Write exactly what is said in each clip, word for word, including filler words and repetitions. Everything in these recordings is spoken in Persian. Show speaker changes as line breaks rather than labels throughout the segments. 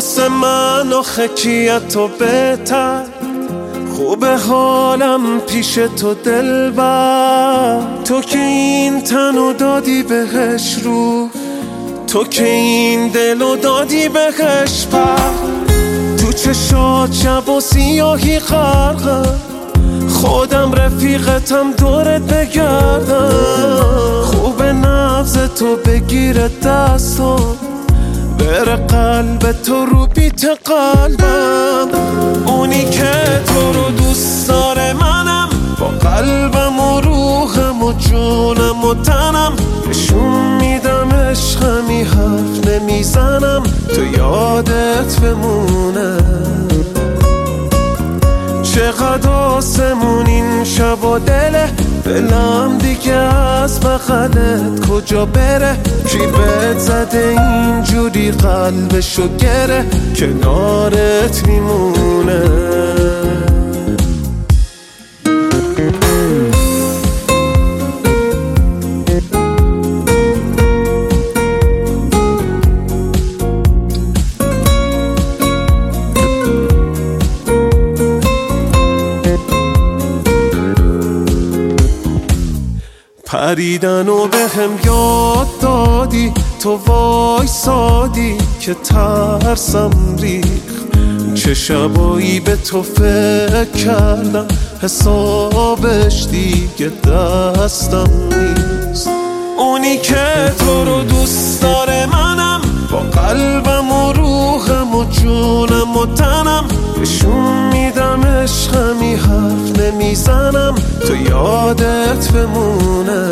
واسه من آخه کیه تو بهتر، خوبه حالم پیش تو دلبر. تو که این تنو دادی بهش رو، تو که این دلو دادی بهش پر. تو چشات شب و سیاهی غرقه، خودم رفیقتم دورت بگردم. خوبه نبض تو بگیره دستم، بره قلب تو رو بیت قلبم. اونی که تو رو دوست داره منم، با قلبم و روحم و جونم و تنم. نشون میدم عشقمی، حرف نمیزنم تو یادت بمونه. چقدر آسمون این شب و دله، دلم دیگه از بغلت کجا بره. کی بهت زده اینجوری قلبشو گره، کنارت میمونه. پریدن و به هم یاد دادی، تو وای سادی که ترسم ریخ. چه شبایی به تو فکر کردم، حسابش دیگه دستم نیست. اونی که تو رو دوست داره منم، با قلبم و روحم و جونم و تنم. نشون میدم عشقمی، حرف نمیزنم تو یادت بمونه.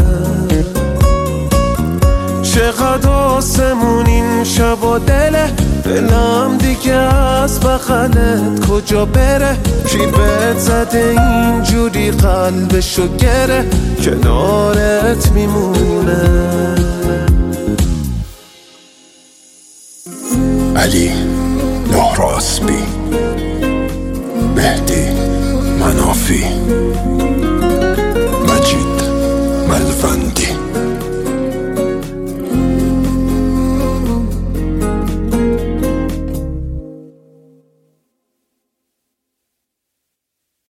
چقدر آسمون این شب و دله، دلم دیگه از بغلت کجا بره. کی بهت زده اینجوری قلبشو گره، کنارت میمونه.
علی نهراسبی، مهدی منافی.